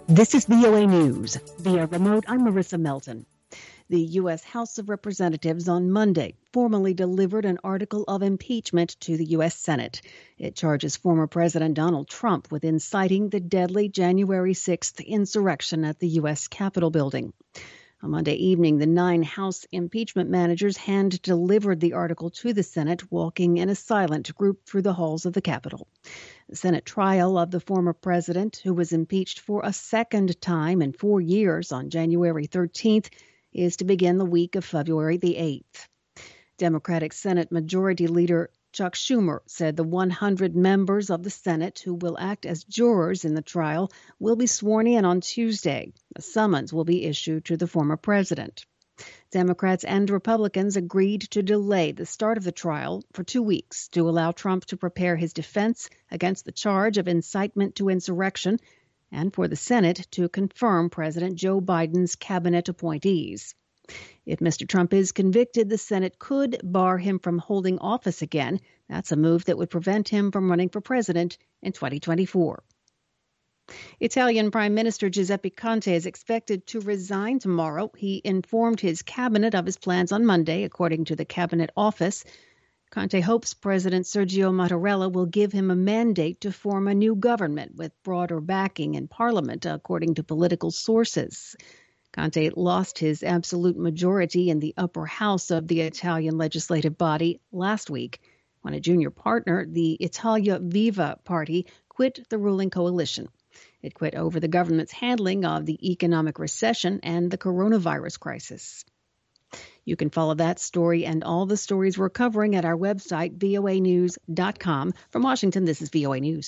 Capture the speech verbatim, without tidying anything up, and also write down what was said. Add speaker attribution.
Speaker 1: This is V O A News. Via remote, I'm Marissa Melton. The U S House of Representatives on Monday formally delivered an article of impeachment to the U S Senate. It charges former President Donald Trump with inciting the deadly January sixth insurrection at the U S Capitol building. On Monday evening, the nine House impeachment managers hand-delivered the article to the Senate, walking in a silent group through the halls of the Capitol. The Senate trial of the former president, who was impeached for a second time in four years on January thirteenth, is to begin the week of February the eighth. Democratic Senate Majority Leader Chuck Schumer said the one hundred members of the Senate who will act as jurors in the trial will be sworn in on Tuesday. A summons will be issued to the former president. Democrats and Republicans agreed to delay the start of the trial for two weeks to allow Trump to prepare his defense against the charge of incitement to insurrection and for the Senate to confirm President Joe Biden's cabinet appointees. If Mister Trump is convicted, the Senate could bar him from holding office again. That's a move that would prevent him from running for president in twenty twenty-four. Italian Prime Minister Giuseppe Conte is expected to resign tomorrow. He informed his cabinet of his plans on Monday, according to the cabinet office. Conte hopes President Sergio Mattarella will give him a mandate to form a new government with broader backing in Parliament, according to political sources. Conte lost his absolute majority in the upper house of the Italian legislative body last week when a junior partner, the Italia Viva party, quit the ruling coalition. It quit over the government's handling of the economic recession and the coronavirus crisis. You can follow that story and all the stories we're covering at our website, V O A news dot com. From Washington, this is V O A News.